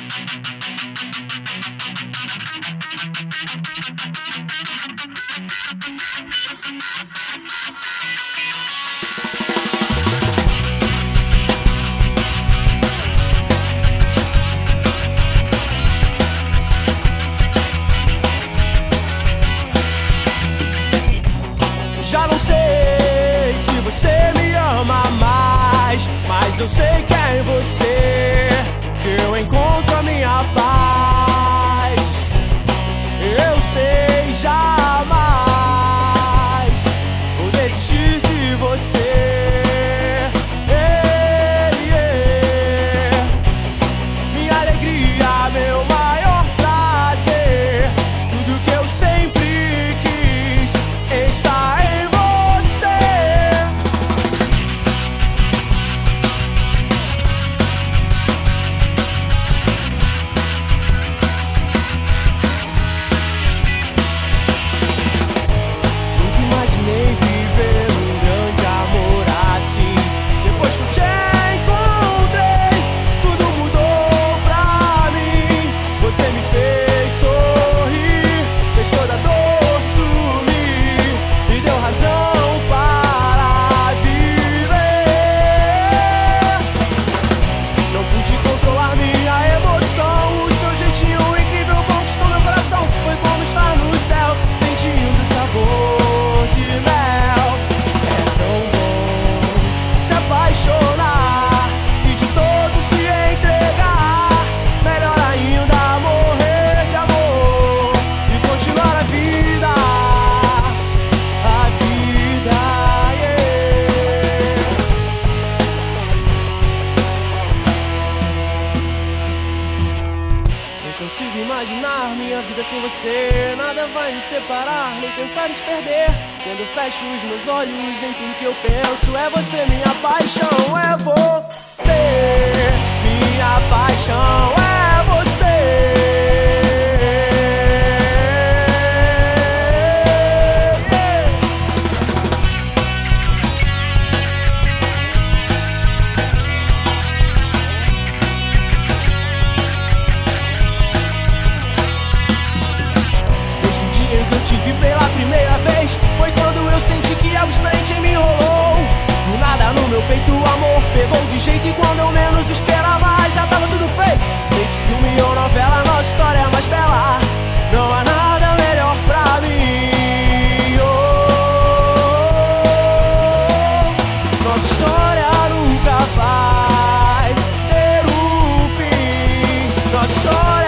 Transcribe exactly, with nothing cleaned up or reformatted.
Já não sei se você me ama mais, mas eu sei que é em você que eu encontro a minha paz. Eu sei jamais vou desistir de você. Ei, ei. Minha alegria, meu maior prazer, tudo que eu sempre quis está em você. Nunca imaginei viver um grande amor assim. Depois que eu te encontrei, tudo mudou pra mim. Você me fez sorrir, fez toda a dor sumir e deu razão para viver. Não pude controlar minha emoção, o seu jeitinho incrível conquistou meu coração. Foi como estar no céu, sentindo o sabor de mel. É tão bom se apaixonar e de todo se entregar. Melhor ainda morrer de amor e continuar a vida, a vida, yeah. Não consigo imaginar minha vida sem você. Nada vai nos separar, nem pensar em te perder. Quando eu fecho os meus olhos, em tudo que eu penso é você, minha paixão é você. Minha paixão é você. Yeah. Desde o dia em que eu te vi pela primeira vez, foi quando eu senti que algo diferente em mim rolou. Do nada no meu peito o amor pegou de jeito, e quando eu menos esperava já tava tudo feito. Feito filme ou novela, nossa história é mais bela. Não há nada melhor pra mim. Oh, nossa história nunca vai ter um fim. Nossa história